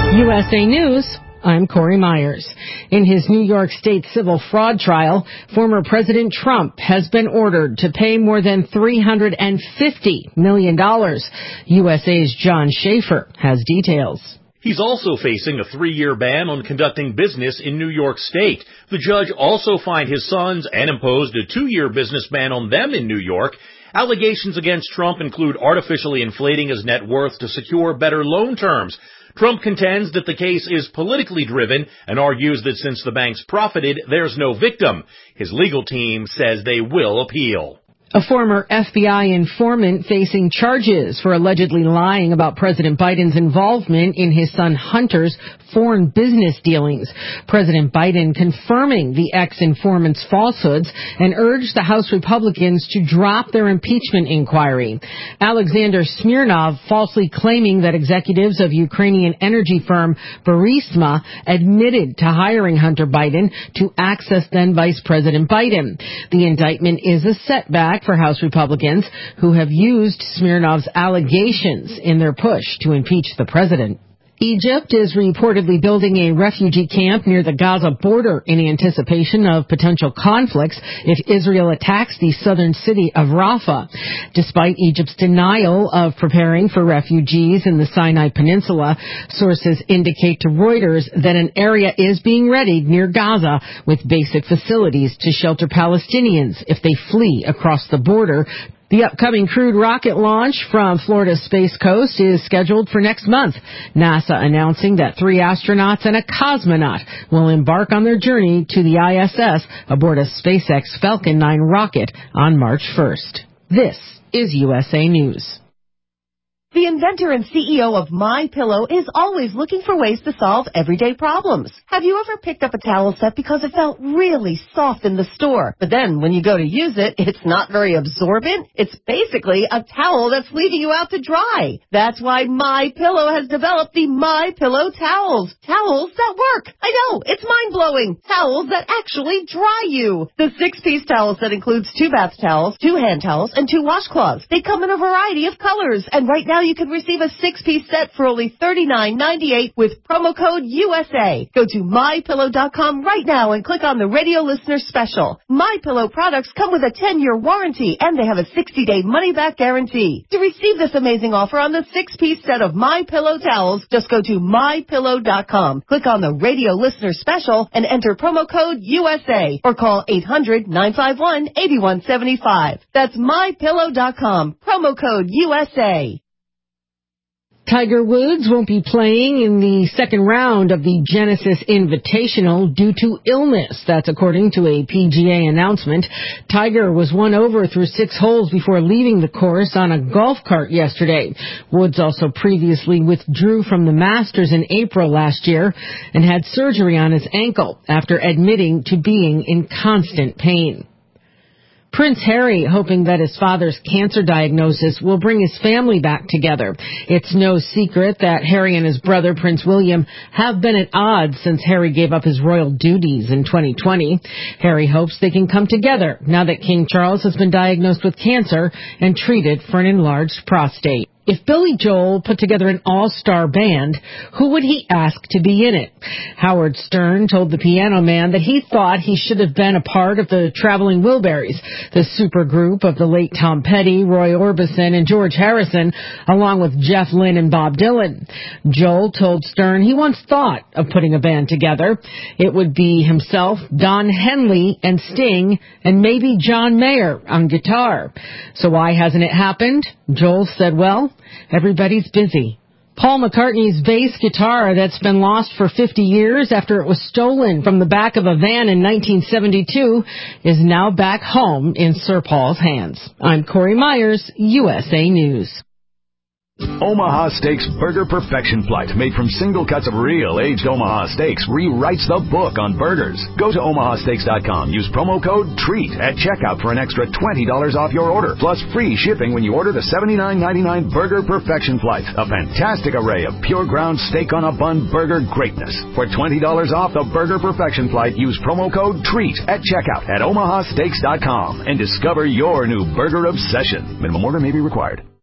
USA News, I'm Corey Myers. In his New York State civil fraud trial, former President Trump has been ordered to pay more than $350 million. USA's John Schaefer has details. He's also facing a 3-year ban on conducting business in New York State. The judge also fined his sons and imposed a 2-year business ban on them in New York. Allegations against Trump include artificially inflating his net worth to secure better loan terms. Trump contends that the case is politically driven and argues that since the banks profited, there's no victim. His legal team says they will appeal. A former FBI informant facing charges for allegedly lying about President Biden's involvement in his son Hunter's foreign business dealings. President Biden confirming the ex-informant's falsehoods and urged the House Republicans to drop their impeachment inquiry. Alexander Smirnov falsely claiming that executives of Ukrainian energy firm Burisma admitted to hiring Hunter Biden to access then Vice President Biden. The indictment is a setback for House Republicans who have used Smirnov's allegations in their push to impeach the president. Egypt is reportedly building a refugee camp near the Gaza border in anticipation of potential conflicts if Israel attacks the southern city of Rafah. Despite Egypt's denial of preparing for refugees in the Sinai Peninsula, sources indicate to Reuters that an area is being readied near Gaza with basic facilities to shelter Palestinians if they flee across the border. The upcoming crewed rocket launch from Florida's Space Coast is scheduled for next month. NASA announcing that 3 astronauts and a cosmonaut will embark on their journey to the ISS aboard a SpaceX Falcon 9 rocket on March 1st. This is USA News. The inventor and CEO of MyPillow is always looking for ways to solve everyday problems. Have you ever picked up a towel set because it felt really soft in the store, but then when you go to use it, it's not very absorbent? It's basically a towel that's leaving you out to dry. That's why MyPillow has developed the MyPillow towels. Towels that work. I know, it's mind-blowing. Towels that actually dry you. The 6-piece towel set includes 2 bath towels, 2 hand towels, and 2 washcloths. They come in a variety of colors, and right now you can receive a 6-piece set for only $39.98 with promo code USA. Go to MyPillow.com right now and click on the radio listener special. MyPillow products come with a 10-year warranty and they have a 60-day money-back guarantee. To receive this amazing offer on the 6-piece set of MyPillow towels, just go to MyPillow.com. Click on the radio listener special and enter promo code USA or call 800-951-8175. That's MyPillow.com. Promo code USA. Tiger Woods won't be playing in the second round of the Genesis Invitational due to illness. That's according to a PGA announcement. Tiger was won over through 6 holes before leaving the course on a golf cart yesterday. Woods also previously withdrew from the Masters in April last year and had surgery on his ankle after admitting to being in constant pain. Prince Harry hoping that his father's cancer diagnosis will bring his family back together. It's no secret that Harry and his brother, Prince William, have been at odds since Harry gave up his royal duties in 2020. Harry hopes they can come together now that King Charles has been diagnosed with cancer and treated for an enlarged prostate. If Billy Joel put together an all-star band, who would he ask to be in it? Howard Stern told the Piano Man that he thought he should have been a part of the Traveling Wilburys, the supergroup of the late Tom Petty, Roy Orbison, and George Harrison, along with Jeff Lynne and Bob Dylan. Joel told Stern he once thought of putting a band together. It would be himself, Don Henley, and Sting, and maybe John Mayer on guitar. So why hasn't it happened? Joel said, well, everybody's busy. Paul McCartney's bass guitar that's been lost for 50 years after it was stolen from the back of a van in 1972 is now back home in Sir Paul's hands. I'm Corey Myers, USA News. Omaha Steaks Burger Perfection Flight, made from single cuts of real aged Omaha steaks, rewrites the book on burgers. Go to omahasteaks.com. Use promo code TREAT at checkout for an extra $20 off your order, plus free shipping when you order the $79.99 Burger Perfection Flight. A fantastic array of pure ground steak on a bun burger greatness. For $20 off the Burger Perfection Flight, use promo code TREAT at checkout at omahasteaks.com and discover your new burger obsession. Minimum order may be required.